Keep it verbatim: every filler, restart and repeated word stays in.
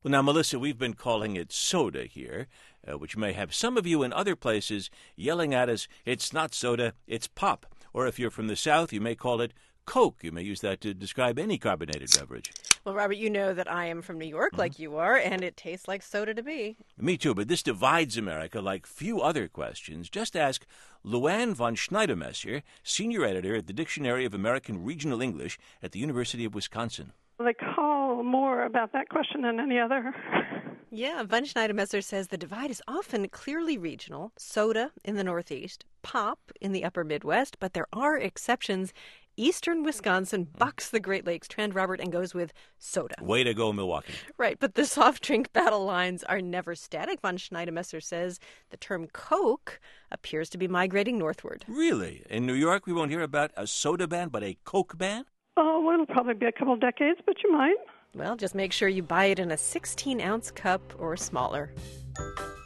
Well, now, Melissa, we've been calling it soda here, uh, which may have some of you in other places yelling at us, it's not soda, it's pop. Or if you're from the South, you may call it Coke. You may use that to describe any carbonated beverage. Well, Robert, you know that I am from New York, mm-hmm. like you are, and it tastes like soda to me. Me too, but this divides America like few other questions. Just ask Luann von Schneidermesser, senior editor at the Dictionary of American Regional English at the University of Wisconsin. They call more about that question than any other. Yeah, von Schneidermesser says the divide is often clearly regional, soda in the Northeast, pop in the upper Midwest, but there are exceptions. Eastern Wisconsin bucks the Great Lakes trend, Robert, and goes with soda. Way to go, Milwaukee. Right, but the soft drink battle lines are never static. Von Schneidermesser says the term Coke appears to be migrating northward. Really? In New York, we won't hear about a soda ban, but a Coke ban? Oh, well, it'll probably be a couple decades, but you might. Well, just make sure you buy it in a sixteen-ounce cup or smaller.